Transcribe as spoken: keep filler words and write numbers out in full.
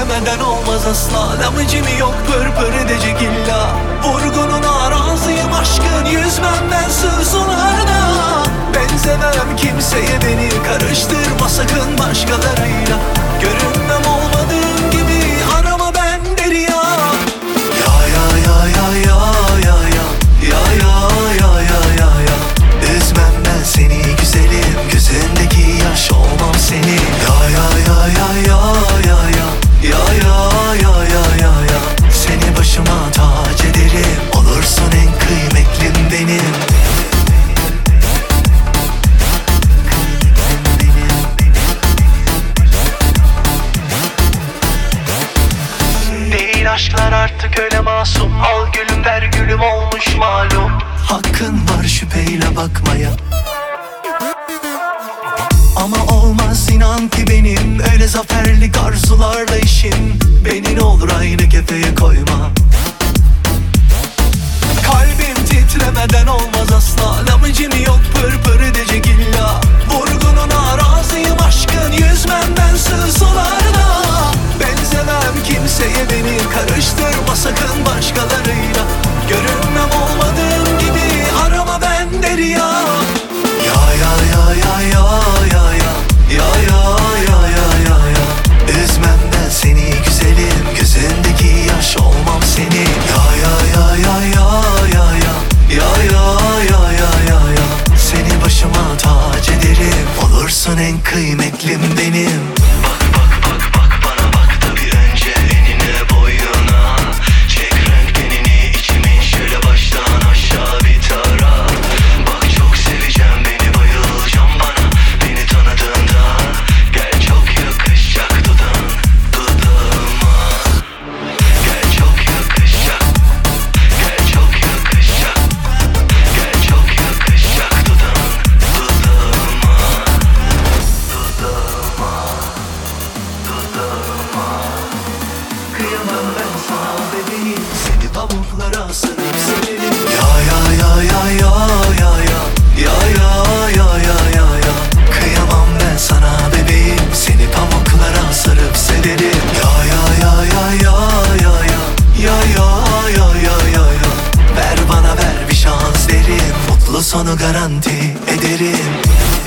Titrelemeden olmaz asla, lamıcım yok pırpır edecek illa. Vurgunun araziyim aşkın, yüzmem ben sığ sularda. Benzemem kimseye, beni karıştırma sakın başkalarıyla. Görünmem olmadığım gibi, arama ben derya. Ya ya ya ya ya ya ya ya ya ya ya ya ya. Üzmem ben seni güzelim, gözündeki yaş olmam senin. Ya ya ya ya ya ya ya ya ya ya ya ya ya. Seni başıma tac ederim, olursun en kıymetlim benim. Değil aşklar artık öyle masum, al gülüm ver gülüm olmuş malum. Hakkın var şüpheyle bakmaya, ama olmaz inan ki benim öyle zaferlik arzularla işim. Beni ne olur aynı kefeye koyma. Kalbim titremeden olmaz asla, lamıcım yok pırpır edecek illa. Vurgunun araziyim aşkın, yüzmem ben sığ sularda. Benzemem kimseye, beni karıştırma sakın başkalarıyla. Görünmem olmadığım gibi, arama ben derya. Ya ya ya ya ya ya ya ya ya ya ya ya ya. Üzmem ben seni güzelim, gözündeki yaş olmam senin. Ya ya ya ya ya ya ya ya ya ya ya ya ya. Seni başıma tac ederim, olursun en kıymetlim benim. Bak bak bak bak bana bak da bir önce enine boyuna. Çek renk tenini içimin şöyle baştan aşağı bir tara. Bak çok seveceğim beni, bayılacağım bana beni tanıdığında. Gel çok yakışacak dudağın dudağıma. Gel çok yakışacak, gel çok yakışacak, gel çok yakışacak dudağın dudağıma. Dudağıma, dudağıma. Kıyamam ben sana bebeğim, seni pamuklara sarıp severim. Ya ya ya ya ya ya ya ya ya ya ya ya ya. Kıyamam ben sana bebeğim, seni pamuklara sarıp severim. Ya ya ya ya ya ya ya ya ya ya ya ya ya. Ver bana ver bir şans derim, mutlu sonu garanti ederim.